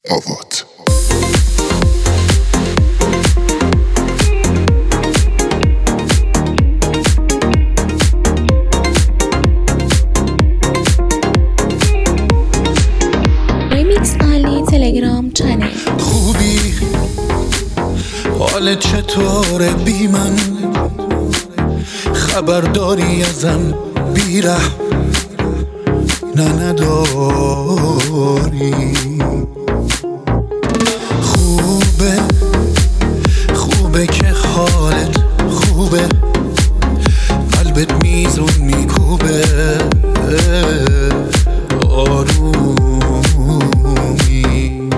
آوات. تلگرام چنل. خوبی حالت چطوره بی من؟ خبرداری ازم بیره نه نداری. خوبه که حالت خوبه، قلبت میزون میکوبه آرومی.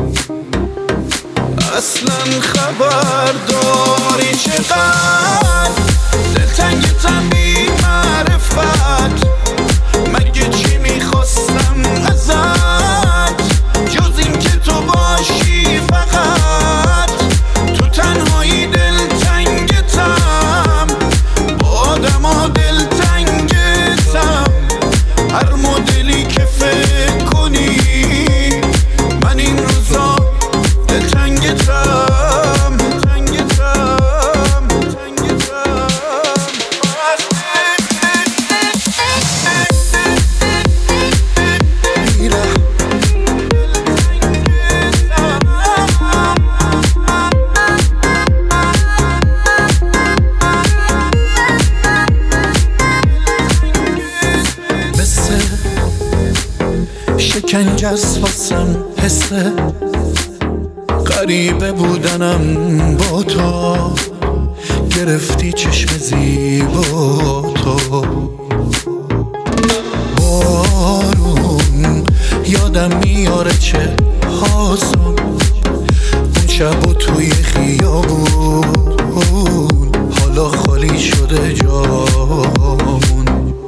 اصلا خبر داری چقدر دلتنگتم بی معرفت؟ مگه چی میخواستم ازت جز این که تو باشی فقط؟ تو تنهایی دلتنگتم، با آدم ها دلتنگتم، هر مدلی که فکر کنی من این روزا دلتنگتم. شکنجه است واسم حسه غریبه بودنم با تو، گرفتی چشم زیبا تو. بارون یادم میاره چه هاسم اون شب و توی خیابون، حالا خالی شده جامون.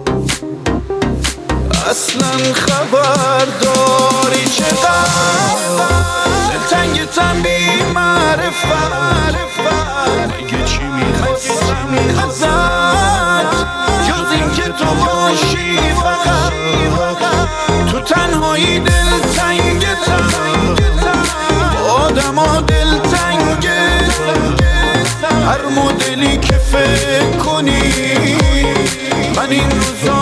اصلا خبر داری چقدر دلتنگتم بی معرفت؟ مگه چی میخواستم ازت جز این که تو باشی فقط؟ تو تنهایی دلتنگتم، با آدم ها دلتنگتم، هر مدلی که فکر کنی من این روزا